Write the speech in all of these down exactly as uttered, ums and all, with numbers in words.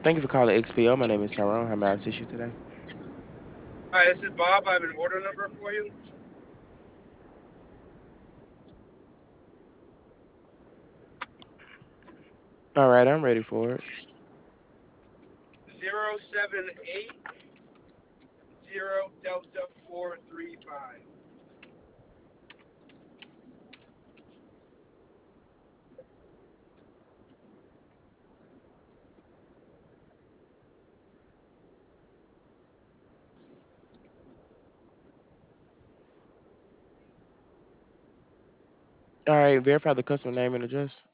Thank you for calling X P O. My name is Tyrone. How may I assist you today? Hi, this is Bob. I have an order number for you. All right, I'm ready for it. Zero seven eight zero Delta four three five. All right, verify the customer name and address.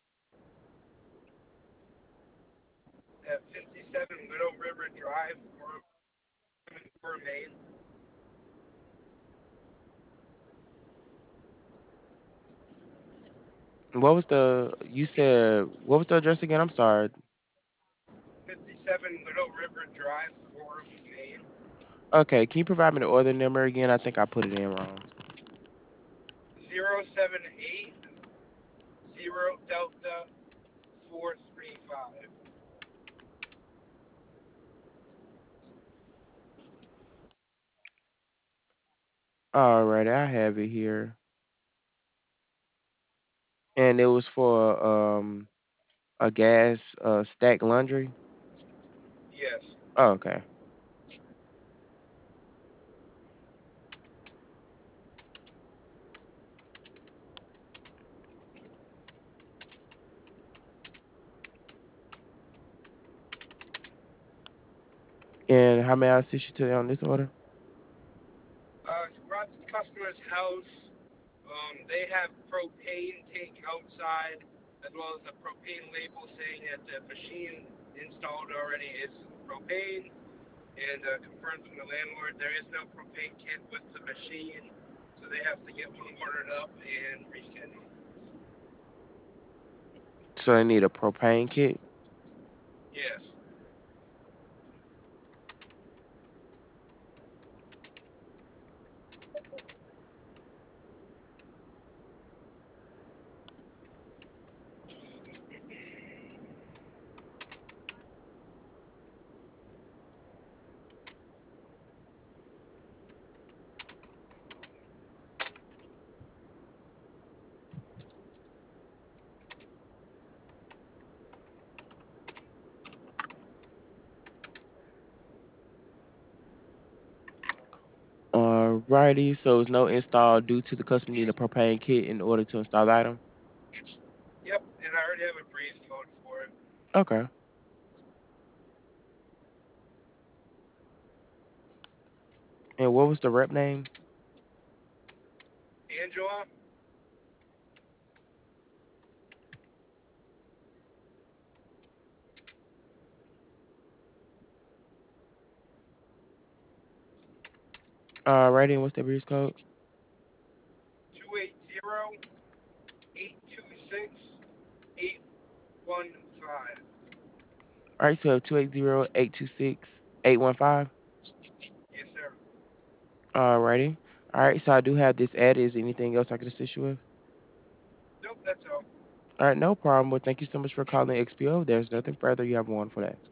At fifty-seven Widow River Drive, Gorham, Maine. What was the, you said, what was the address again? I'm sorry. fifty-seven Widow River Drive, Gorham, Maine. Okay, can you provide me the order number again? I think I put it in wrong. Zero seven eight zero Delta four three five. All right, I have it here. And it was for um a gas uh stack laundry. Yes. Oh, okay. And how may I assist you today on this order? Uh, it's brought to the customer's house. Um, they have propane tank outside, as well as a propane label saying that the machine installed already is propane. And uh, confirmed from the landlord there is no propane kit with the machine, so they have to get one ordered up and rescheduled. So I need a propane kit. Yes. Alrighty, so it's no install due to the customer need a propane kit in order to install the item. Yep, and I already have a brief code for it. Okay. And what was the rep name? Angela. Alrighty, and what's the breeze code? Two eight zero eight two six eight one five. Alright, so two eight zero eight two six eight one five. Yes, sir. Alrighty. Alright, so I do have this added. Is there anything else I could assist you with? Nope, that's all. Alright, no problem. Well, thank you so much for calling X P O. There's nothing further. You have one for that.